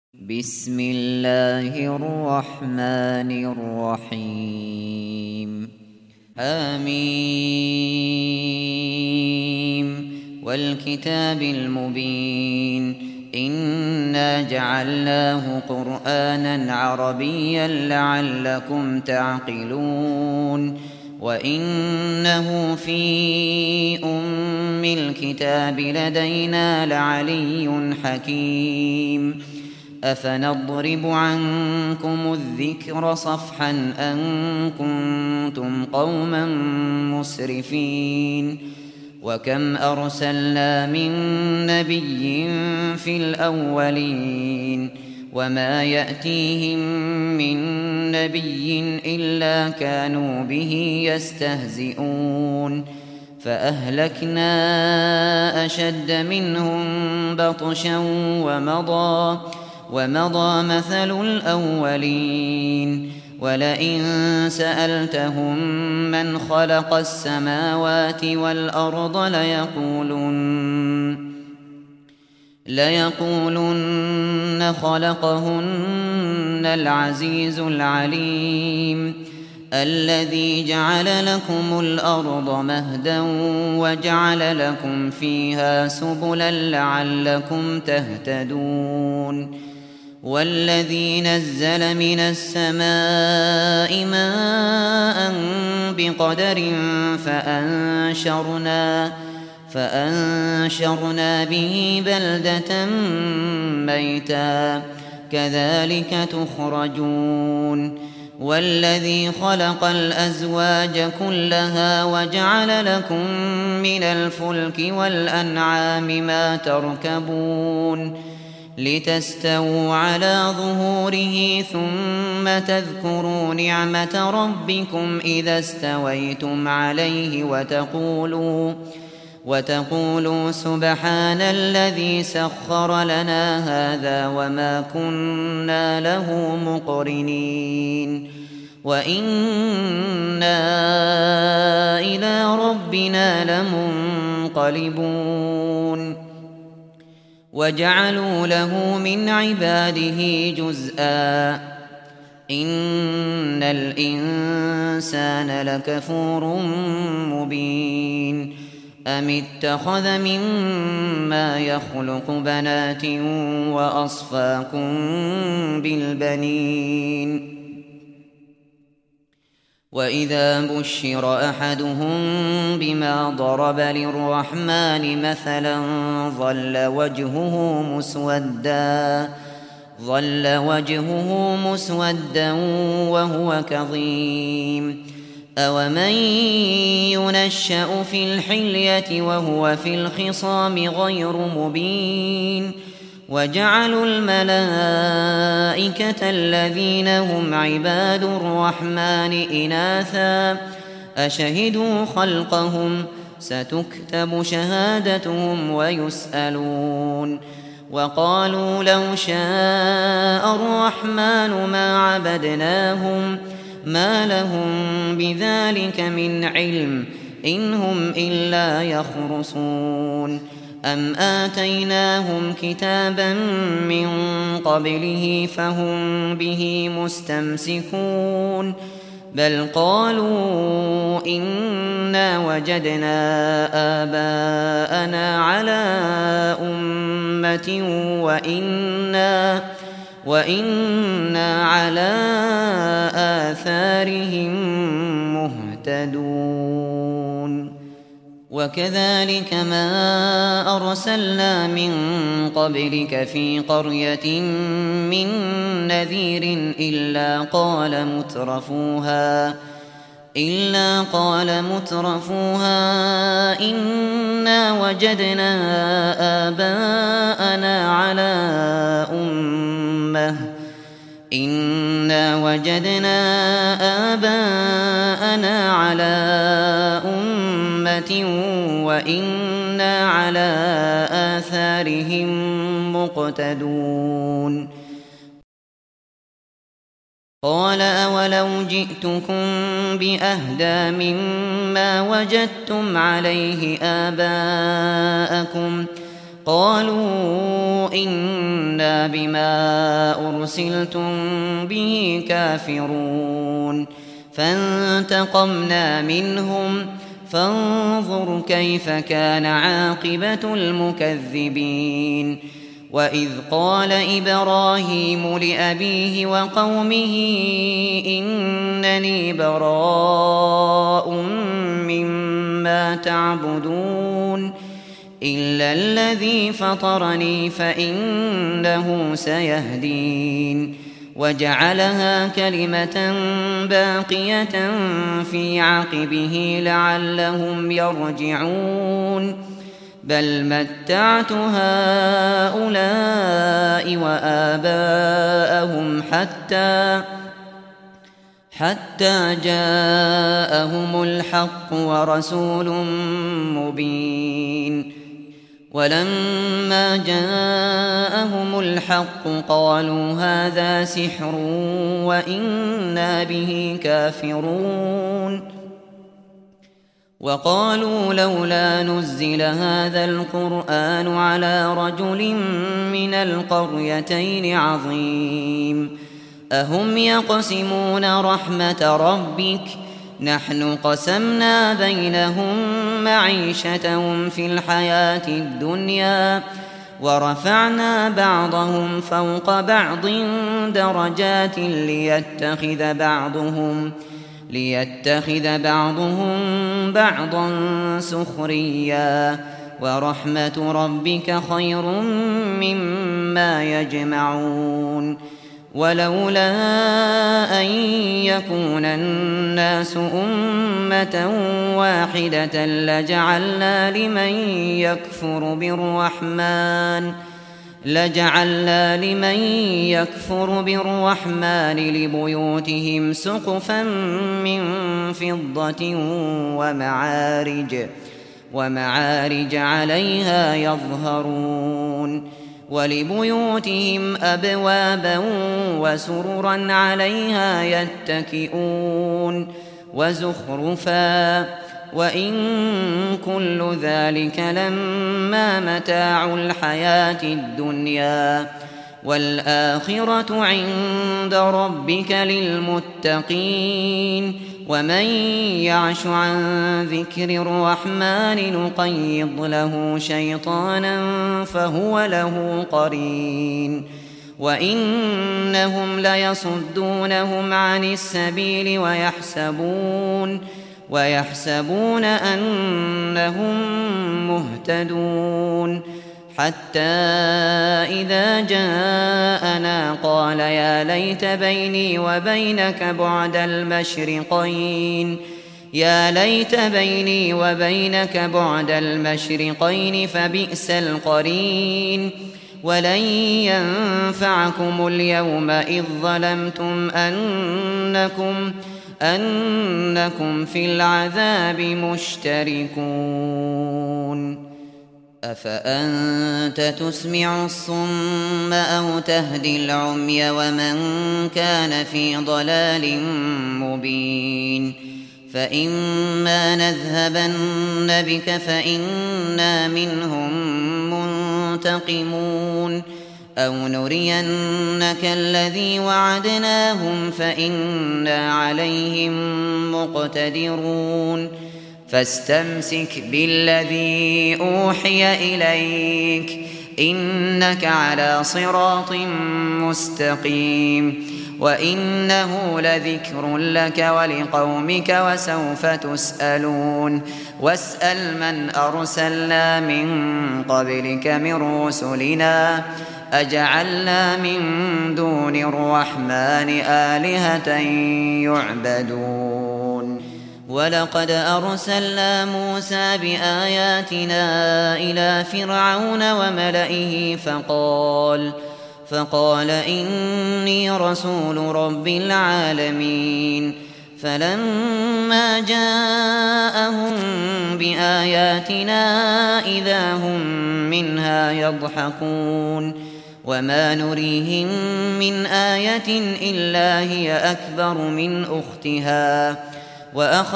بسم الله الرحمن الرحيم آمين والكتاب المبين إنا جعلناه قرآنا عربيا لعلكم تعقلون وإنه في أم الكتاب لدينا لعلي حكيم أفنضرب عنكم الذكر صفحا أن كنتم قوما مسرفين وكم أرسلنا من نبي في الأولين وما يأتيهم من نبي إلا كانوا به يستهزئون فأهلكنا أشد منهم بطشا ومضى مثل الأولين ولئن سألتهم من خلق السماوات والأرض ليقولن خلقهن العزيز العليم الذي جعل لكم الأرض مهدا وجعل لكم فيها سبلا لعلكم تهتدون والذي نزل من السماء ماء بقدر فأنشرنا به بلدة ميتا كذلك تخرجون والذي خلق الأزواج كلها وجعل لكم من الفلك والأنعام ما تركبون لتستووا على ظهوره ثم تذكروا نعمة ربكم إذا استويتم عليه وتقولوا سبحان الذي سخر لنا هذا وما كنا له مقرنين وإنا إلى ربنا لمنقلبون وجعلوا له من عباده جزءا إن الإنسان لكفور مبين أم اتخذ مما يخلق بنات وأصفاكم بالبنين وإذا بشر أحدهم بما ضرب للرحمن مثلا ظل وجهه مسودا وهو كظيم أومن ينشأ في الحلية وهو في الخصام غير مبين وجعلوا الملائكة الذين هم عباد الرحمن إناثا أشهدوا خلقهم ستكتب شهادتهم ويسألون وقالوا لو شاء الرحمن ما عبدناهم ما لهم بذلك من علم إن هم إلا يخرصون أم آتيناهم كتابا من قبله فهم به مستمسكون بل قالوا إنا وجدنا آباءنا على أمة وإنا على آثارهم مهتدون وكذلك ما أرسلنا من قبلك في قرية من نذير إلا قال مترفوها إنا وجدنا آباءنا على أمة وإنا على آثارهم مقتدون قال أولو جئتكم بأهدى مما وجدتم عليه آباءكم قالوا إنا بما أرسلتم به كافرون فانتقمنا منهم فانظر كيف كان عاقبة المكذبين وإذ قال إبراهيم لأبيه وقومه إنني براء مما تعبدون إلا الذي فطرني فإنه سيهدين وجعلها كلمة باقية في عقبه لعلهم يرجعون بل متعت هؤلاء وآباءهم حتى جاءهم الحق ورسول مبين ولما جاءهم الحق قالوا هذا سحر وإنا به كافرون وقالوا لولا نزل هذا القرآن على رجل من القريتين عظيم أهم يقسمون رحمة ربك نحن قسمنا بينهم معيشتهم في الحياة الدنيا ورفعنا بعضهم فوق بعض درجات ليتخذ بعضهم بعضا سخريا ورحمة ربك خير مما يجمعون ولولا أن يكون الناس أمة واحدة لجعلنا لمن يكفر بالرحمن لبيوتهم سقفا من فضة ومعارج عليها يظهرون ولبيوتهم أبوابا وسررا عليها يتكئون وزخرفا وإن كل ذلك لما متاع الحياة الدنيا والآخرة عند ربك للمتقين ومن يعش عن ذكر الرحمن نقيض له شيطانا فهو له قرين وإنهم ليصدونهم عن السبيل ويحسبون أنهم مهتدون حتى إذا جاءنا قال يا ليت بيني وبينك بعد المشرقين فبئس القرين ولن ينفعكم اليوم إذ ظلمتم أنكم في العذاب مشتركون أفأنت تسمع الصم أو تهدي العمي ومن كان في ضلال مبين فإما نذهبن بك فإنا منهم منتقمون أو نرينك الذي وعدناهم فإنا عليهم مقتدرون فاستمسك بالذي أوحي إليك إنك على صراط مستقيم وإنه لذكر لك ولقومك وسوف تسألون واسأل من أرسلنا من قبلك من رسلنا أجعلنا من دون الرحمن آلهة يعبدون ولقد أرسلنا موسى بآياتنا إلى فرعون وملئه فقال إني رسول رب العالمين فلما جاءهم بآياتنا إذا هم منها يضحكون وما نريهم من آية إلا هي أكبر من أختها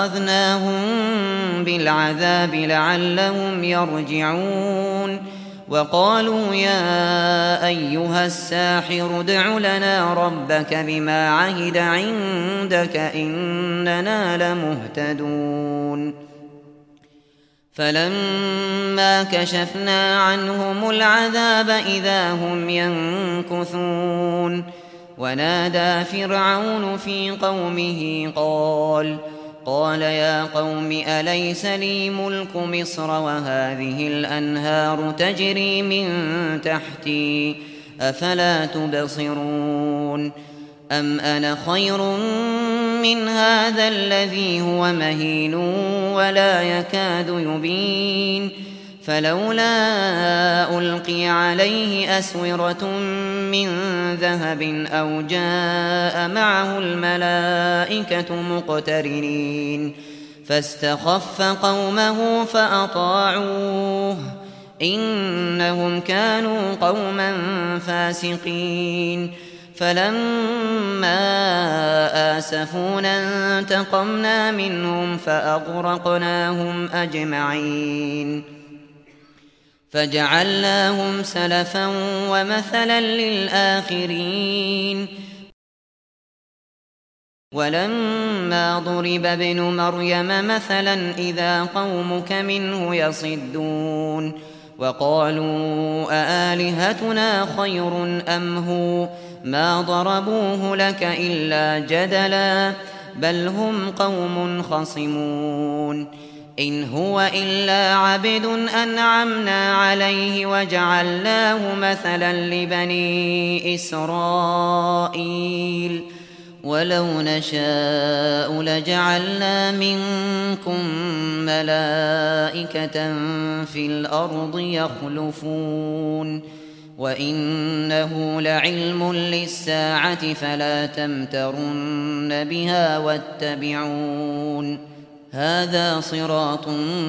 وأخذناهم بالعذاب لعلهم يرجعون وقالوا يا أيها الساحر ادع لنا ربك بما عهد عندك إننا لمهتدون فلما كشفنا عنهم العذاب إذا هم ينكثون ونادى فرعون في قومه قال يا قوم أليس لي ملك مصر وهذه الأنهار تجري من تحتي أفلا تبصرون أم أنا خير من هذا الذي هو مهين ولا يكاد يبين فلولا ألقي عليه أسورة من ذهب أو جاء معه الملائكة مقترنين فاستخف قومه فأطاعوه إنهم كانوا قوما فاسقين فلما آسفونا انتقمنا منهم فأغرقناهم أجمعين فجعلناهم سلفا ومثلا للآخرين ولما ضرب ابن مريم مثلا إذا قومك منه يصدون وقالوا أآلهتنا خير أم هو ما ضربوه لك إلا جدلا بل هم قوم خصمون إن هو إلا عبد أنعمنا عليه وجعلناه مثلا لبني إسرائيل ولو نشاء لجعلنا منكم ملائكة في الأرض يخلفون وإنه لعلم للساعة فلا تمترن بها واتبعون هذا صراط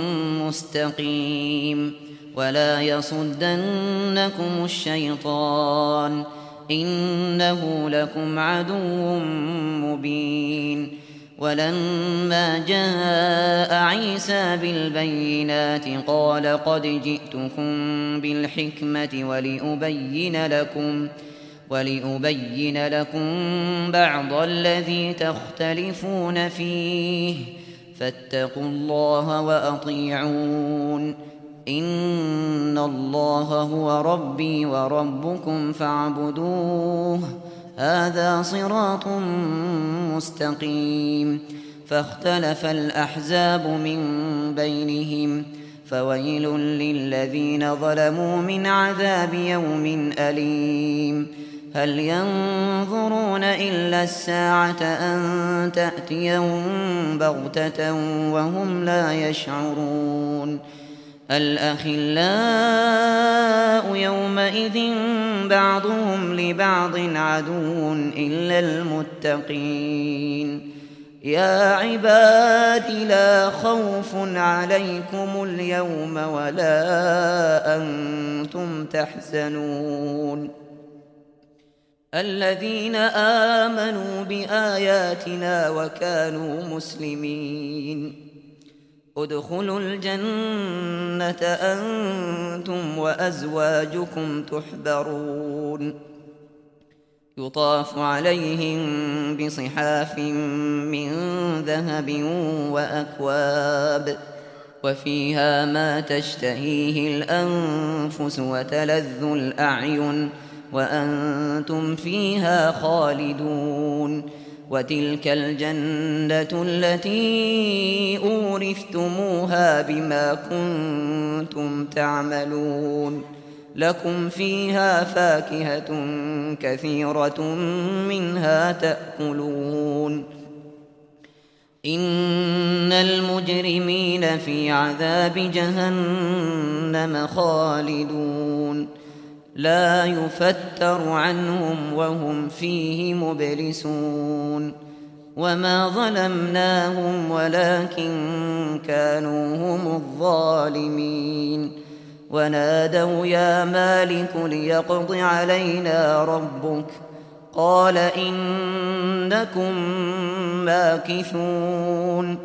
مستقيم ولا يصدنكم الشيطان إنه لكم عدو مبين ولما جاء عيسى بالبينات قال قد جئتكم بالحكمة ولأبين لكم بعض الذي تختلفون فيه فاتقوا الله وأطيعون إن الله هو ربي وربكم فاعبدوه هذا صراط مستقيم فاختلف الأحزاب من بينهم فويل للذين ظلموا من عذاب يوم أليم هل ينظرون إلا الساعة أن تأتيهم بغتة وهم لا يشعرون الأخلاء يومئذ بعضهم لبعض عدو إلا المتقين يا عباد لا خوف عليكم اليوم ولا أنتم تحزنون الذين آمنوا بآياتنا وكانوا مسلمين ادخلوا الجنة أنتم وأزواجكم تحبرون يطاف عليهم بصحاف من ذهب وأكواب وفيها ما تشتهيه الأنفس وتلذ الأعين وأنتم فيها خالدون وتلك الجنة التي أورثتموها بما كنتم تعملون لكم فيها فاكهة كثيرة منها تأكلون إن المجرمين في عذاب جهنم خالدون لا يفتر عنهم وهم فيه مبلسون وما ظلمناهم ولكن كانوا هم الظالمين ونادوا يا مالك ليقض علينا ربك قال إنكم ماكثون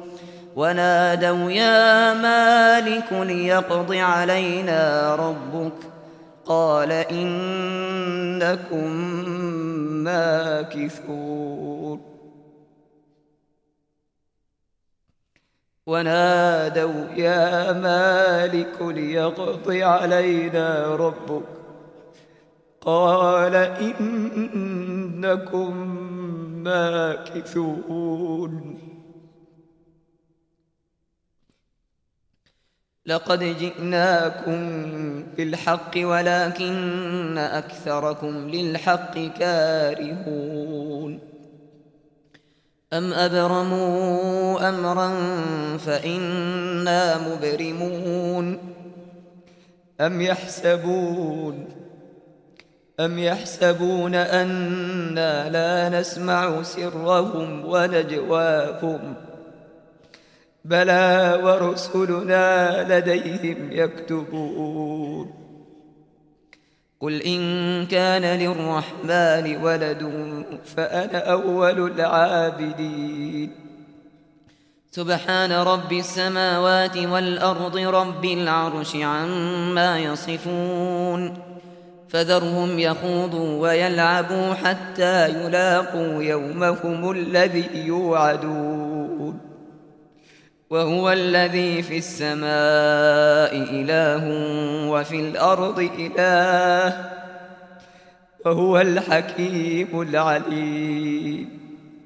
ونادوا يا مالك ليقض علينا ربك قال إنكم ماكثون. ونادوا يا مالك ليقض علينا ربك قال إنكم ماكثون. لقد جئناكم بالحق ولكن أكثركم للحق كارهون. أم أبرموا أمرا فإنا مبرمون. أم يحسبون أنا لا نسمع سرهم ونجواهم بلى ورسلنا لديهم يكتبون. قل إن كان للرحمن ولد فأنا أول العابدين. سبحان رب السماوات والأرض رب العرش عما يصفون. فذرهم يخوضوا ويلعبوا حتى يلاقوا يومهم الذي يوعدون. وهو الذي في السماء إله وفي الأرض إله وهو الحكيم العليم.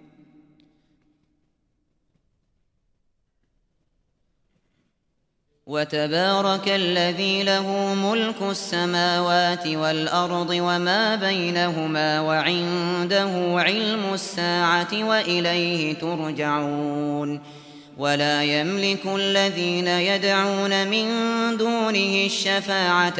وتبارك الذي له ملك السماوات والأرض وما بينهما وعنده علم الساعة وإليه ترجعون. ولا يملك الذين يدعون من دونه الشفاعة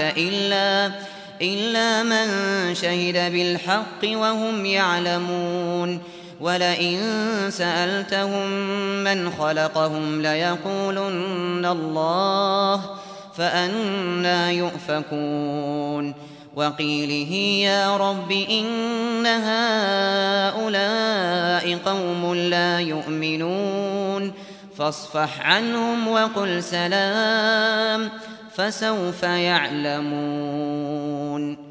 إلا من شهد بالحق وهم يعلمون. ولئن سألتهم من خلقهم ليقولن الله فأنى يؤفكون. وقيله يا رب إن هؤلاء قوم لا يؤمنون فاصفح عنهم وقل سلام فسوف يعلمون.